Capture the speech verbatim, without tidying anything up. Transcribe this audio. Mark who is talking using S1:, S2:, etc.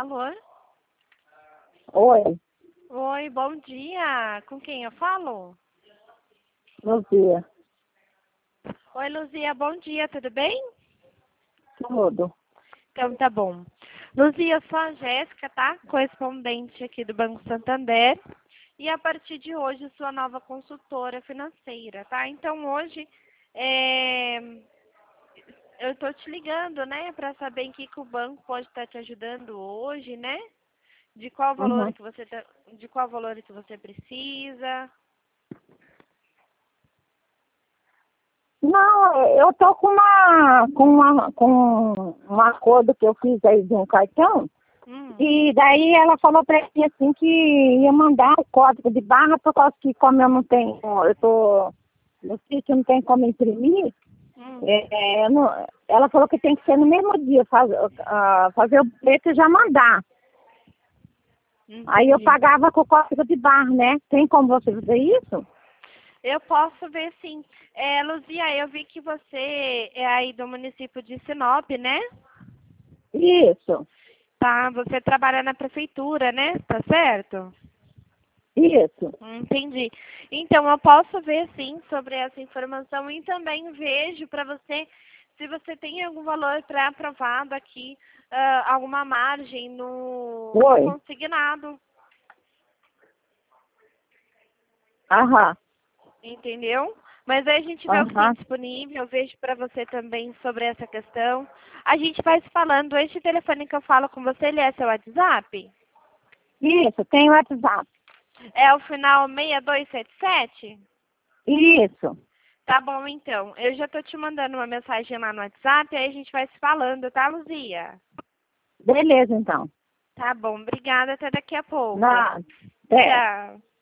S1: Alô?
S2: Oi,
S1: Oi, bom dia. Com quem eu falo?
S2: Luzia.
S1: Oi, Luzia, bom dia, tudo bem?
S2: Tudo.
S1: Então tá bom. Luzia, eu sou a Jéssica, tá? Correspondente aqui do Banco Santander. E a partir de hoje eu sou a nova consultora financeira, tá? Então hoje é, eu tô te ligando, né, para saber em que, que o banco pode estar te ajudando hoje, né? De qual valor
S2: Uhum.
S1: que você tá, de qual valor que você precisa.
S2: Não, eu tô com uma, com uma, com um acordo que eu fiz aí de um cartão,
S1: Hum,
S2: e daí ela falou pra mim assim que ia mandar o código de barra, por causa que como eu não tenho, eu tô no sítio, não tem como imprimir,
S1: hum,
S2: é, é, eu não- ela falou que tem que ser no mesmo dia, faz, ah, fazer o preço e já mandar. Aí eu
S1: entendi.
S2: pagava com o código de barra, né? Tem como você fazer isso?
S1: Eu posso ver sim. É, Luzia, eu vi que você é aí do município de Sinop, né?
S2: Isso,
S1: Tá, você trabalha na prefeitura, né? Tá certo?
S2: isso.
S1: Hum, Entendi. Então, eu posso ver sim sobre essa informação e também vejo para você se você tem algum valor pré-aprovado aqui, ah, alguma margem no, no
S2: Oi.
S1: consignado,
S2: Aham,
S1: entendeu? Mas aí a gente vê o que tem
S2: aham.
S1: disponível, eu vejo para você também sobre essa questão. A gente vai se falando. Este telefone que eu falo com você, ele é seu WhatsApp?
S2: Isso, tem o WhatsApp.
S1: É o final seis dois sete sete?
S2: Isso.
S1: Tá bom, então. Eu já tô te mandando uma mensagem lá no WhatsApp, aí a gente vai se falando, tá, Luzia?
S2: Beleza, então.
S1: Tá bom, obrigada. Até daqui a pouco.
S2: Nada. Até.
S1: Tchau.